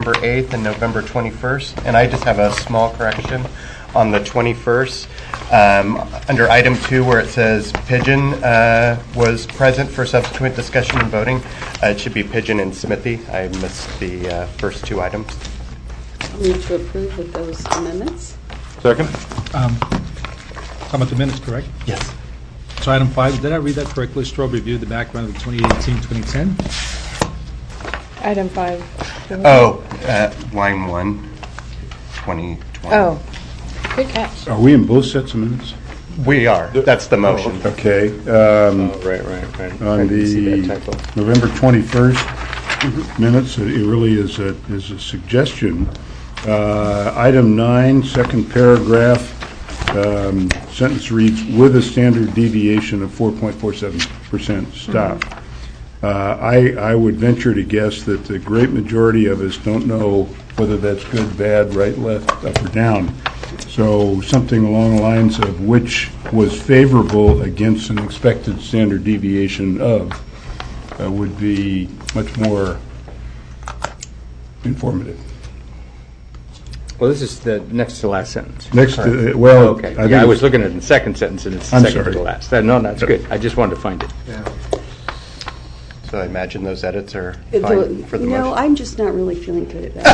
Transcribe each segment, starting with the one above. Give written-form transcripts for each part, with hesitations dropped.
November 8th and November 21st. And I just have a small correction on the 21st. Under item 2 where it says Pigeon was present for subsequent discussion and voting, it should be Pigeon and Smithy. I missed the first 2 items. I'll move to approve with those amendments. Second. How about the minutes, correct? Yes. So item 5, did I read that correctly? Strobe reviewed the background of the 2018-2010. Item 5. Oh, line 1, 2020. Oh, good catch. Are we in both sets of minutes? We are. That's the motion. Okay. Right. On I didn't see the that typo. November 21st minutes, it really is a suggestion. Item 9, second paragraph, sentence reads, with a standard deviation of 4.47% stop. I would venture to guess that the great majority of us don't know whether that's good, bad, right, left, up, or down. So something along the lines of which was favorable against an expected standard deviation of would be much more informative. Well, this is the next to last sentence. Next to, well, Okay. I think I was looking at the second sentence, and it's I'm second to sorry. the last. No, that's good. I just wanted to find it. So I imagine those edits are fine for the motion. No, I'm just not really feeling good about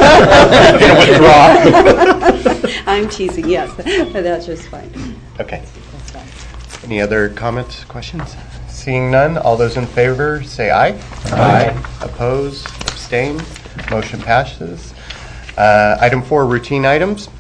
it. I'm teasing, yes, but that's just fine. Okay. Any other comments, questions? Seeing none, all those in favor say aye. Aye. Oppose, abstain, motion passes. Item 4, routine items.